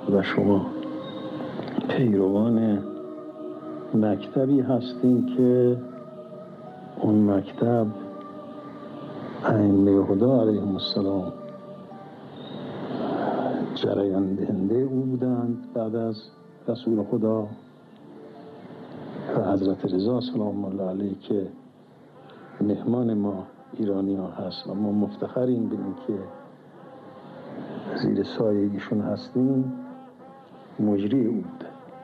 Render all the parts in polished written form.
و شما پیروان مکتبی هستین که اون مکتب ائمه خدا علیهم السلام جریان دهنده او بودند بعد از رسول خدا و حضرت رضا سلام الله علیه که مهمان ما ایرانی ها هست و ما مفتخریم به این که زیر سایه ایشون هستیم. مجری او بوده.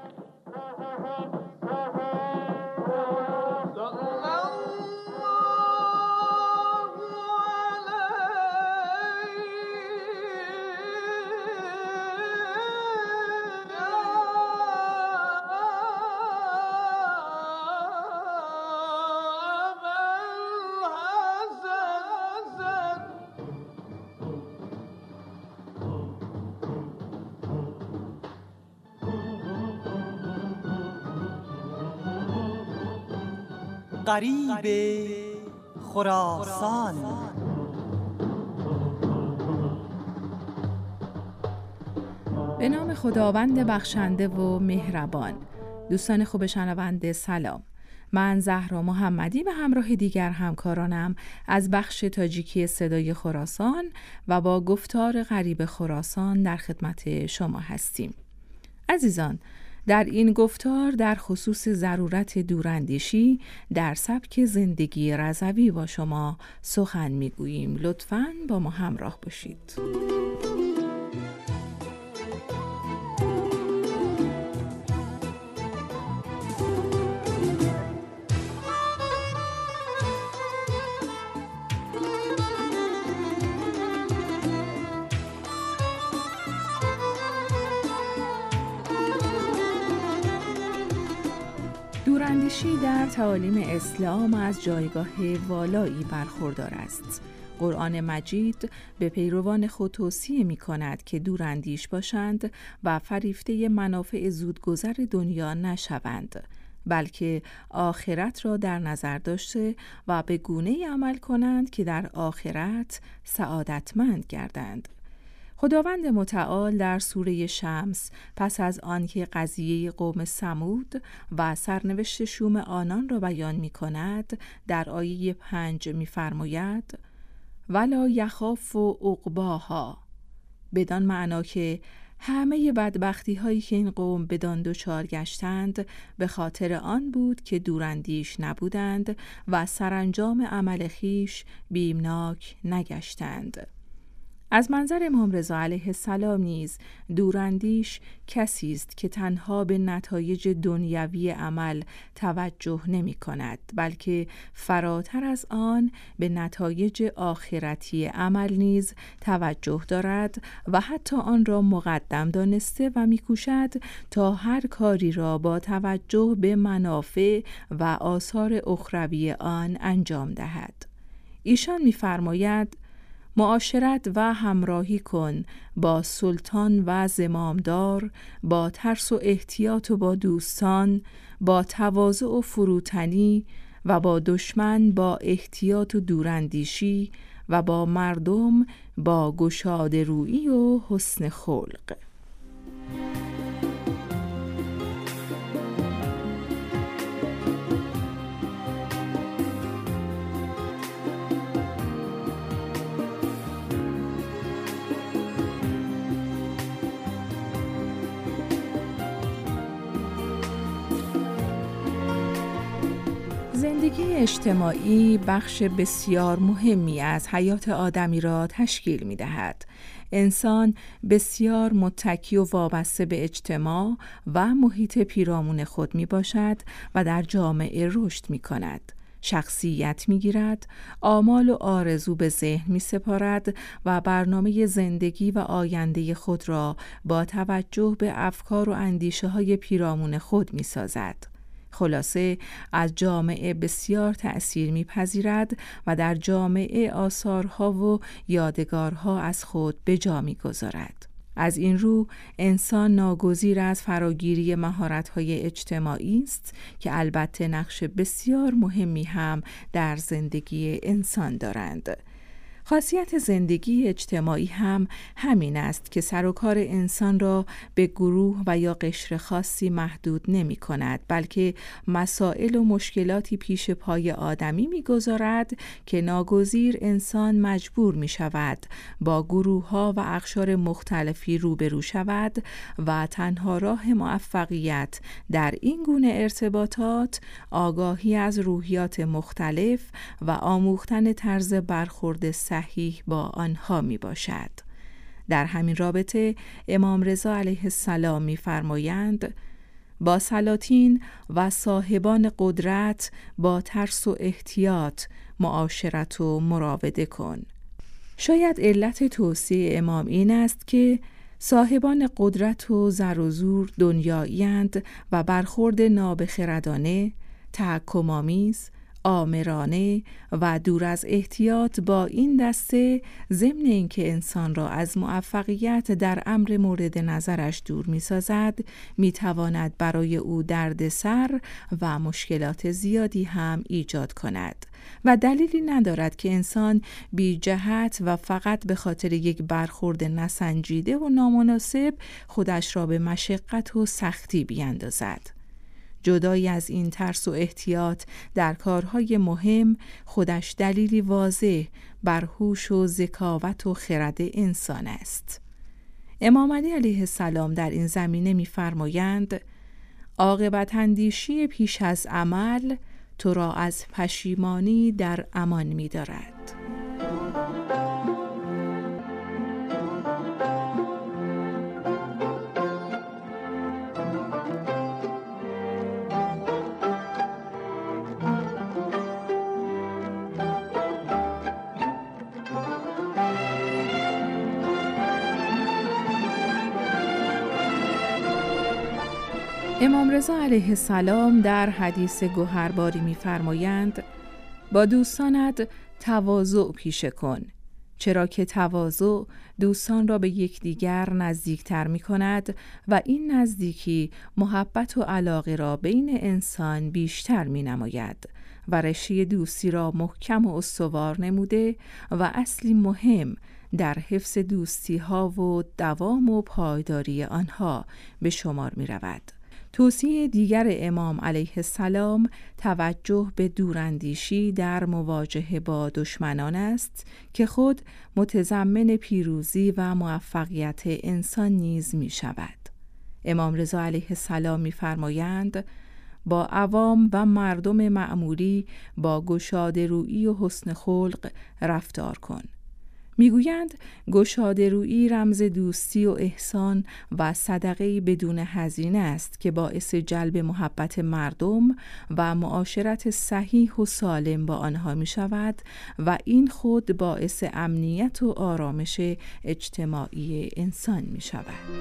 غریب خراسان. به نام خداوند بخشنده و مهربان. دوستان خوب شنونده سلام. من زهرا محمدی به همراه دیگر همکارانم از بخش تاجیکی صدای خراسان و با گفتار غریب خراسان در خدمت شما هستیم. عزیزان، در این گفتار در خصوص ضرورت دوراندیشی در سبک زندگی رضوی با شما سخن میگوییم. لطفاً با ما همراه باشید. دوراندیشی در تعالیم اسلام از جایگاه والایی برخوردار است. قرآن مجید به پیروان خود توصیه می کند که دوراندیش باشند و فریفته منافع زودگذر دنیا نشوند، بلکه آخرت را در نظر داشته و به گونه‌ای عمل کنند که در آخرت سعادتمند گردند. خداوند متعال در سوره شمس پس از آنکه قضیه قوم ثمود و سرنوشت شوم آنان را بیان می کند در آیه 5 می فرماید ولا یخاف عقباها، بدان معنا که همه بدبختی هایی که این قوم بدان دچار گشتند به خاطر آن بود که دوراندیش نبودند و سرانجام عمل خویش بیمناک نگشتند. از منظر امام رضا علیه السلام نیز دوراندیش کسی است که تنها به نتایج دنیوی عمل توجه نمی کند، بلکه فراتر از آن به نتایج آخرتی عمل نیز توجه دارد و حتی آن را مقدم دانسته و می کوشد تا هر کاری را با توجه به منافع و آثار اخروی آن انجام دهد. ایشان می فرماید معاشرت و همراهی کن با سلطان و زمامدار، با ترس و احتیاط و با دوستان، با تواضع و فروتنی و با دشمن با احتیاط و دوراندیشی و با مردم با گشاده رویی و حسن خلق. زندگی اجتماعی بخش بسیار مهمی از حیات آدمی را تشکیل می دهد. انسان بسیار متکی و وابسته به اجتماع و محیط پیرامون خود می باشد و در جامعه رشد می کند. شخصیت می گیرد، آمال و آرزو به ذهن می سپارد و برنامه زندگی و آینده خود را با توجه به افکار و اندیشه های پیرامون خود می سازد. خلاصه از جامعه بسیار تأثیر می‌پذیرد و در جامعه آثارها و یادگارها از خود به جا می‌گذارد. از این رو انسان ناگزیر از فراگیری مهارت‌های اجتماعی است که البته نقش بسیار مهمی هم در زندگی انسان دارند. خاصیت زندگی اجتماعی هم همین است که سر و کار انسان را به گروه و یا قشر خاصی محدود نمی کند، بلکه مسائل و مشکلاتی پیش پای آدمی می گذارد که ناگزیر انسان مجبور می شود با گروه ها و اقشار مختلفی روبرو شود و تنها راه موفقیت در این گونه ارتباطات آگاهی از روحیات مختلف و آموختن طرز برخورد صحیح با آنها می باشد. در همین رابطه امام رضا علیه السلام می فرمایند: با سلاطین و صاحبان قدرت با ترس و احتیاط معاشرت و مراوده کن. شاید علت توصیه امام این است که صاحبان قدرت و زر و زور دنیایی‌اند و برخورد نابخردانه، تحکم‌آمیز، آمرانه و دور از احتیاط با این دسته، ضمن اینکه انسان را از موفقیت در امر مورد نظرش دور می‌سازد، می‌تواند برای او دردسر و مشکلات زیادی هم ایجاد کند و دلیلی ندارد که انسان بی جهت و فقط به خاطر یک برخورد نسنجیده و نامناسب خودش را به مشقت و سختی بیندازد. جدایی از این ترس و احتیاط در کارهای مهم خودش دلیلی واضح بر هوش و ذکاوت و خرد انسان است. امام علی علیه السلام در این زمینه می‌فرمایند: عاقبت اندیشی پیش از عمل تو را از پشیمانی در امان می‌دارد. امام رضا علیه السلام در حدیث گوهرباری می‌فرمایند: با دوستانت تواضع پیشه کن، چرا که تواضع دوستان را به یکدیگر نزدیکتر می‌کند و این نزدیکی محبت و علاقه را بین انسان بیشتر می‌نماید و رشته دوستی را محکم و استوار نموده و اصلی مهم در حفظ دوستی‌ها و دوام و پایداری آنها به شمار می‌رود. توصیه دیگر امام علیه السلام توجه به دوراندیشی در مواجهه با دشمنان است که خود متضمن پیروزی و موفقیت انسان نیز می شود. امام رضا علیه السلام می فرمایند: با عوام و مردم معمولی با گشاده رویی و حسن خلق رفتار کن. میگویند گشاده رویی رمز دوستی و احسان و صدقه‌ای بدون هزینه است که باعث جلب محبت مردم و معاشرت صحیح و سالم با آنها می شود و این خود باعث امنیت و آرامش اجتماعی انسان می شود.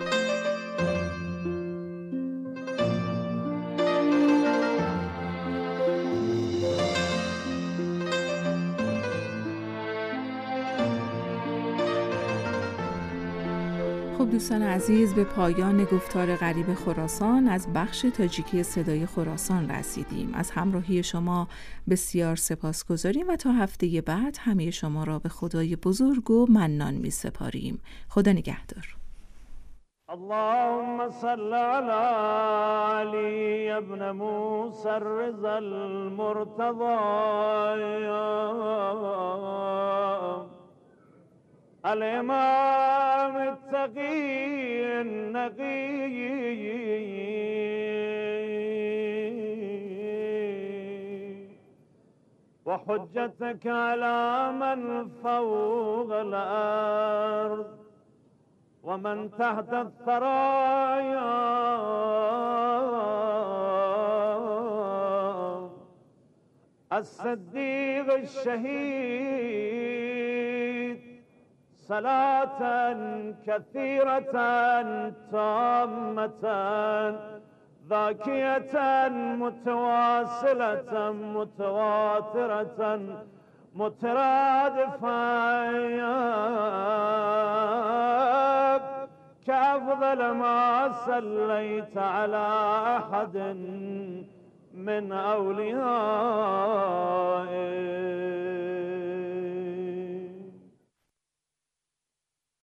خب دوستان عزیز، به پایان گفتار غریب خراسان از بخش تاجیکی صدای خراسان رسیدیم. از همراهی شما بسیار سپاسگزاریم و تا هفته بعد همه شما را به خدای بزرگ و منان می سپاریم. خدا نگهدار. اللهم صل على علي ابن موسى الرضا المرتضى الإمام التقي النقي وحجتك على من فوق الأرض ومن تحت الثرايا الصديق الشهيد صلاة كثيرة تامة ذاكية متواصلة متواترة مترادفة كأفضل ما صليت على أحد من أوليائك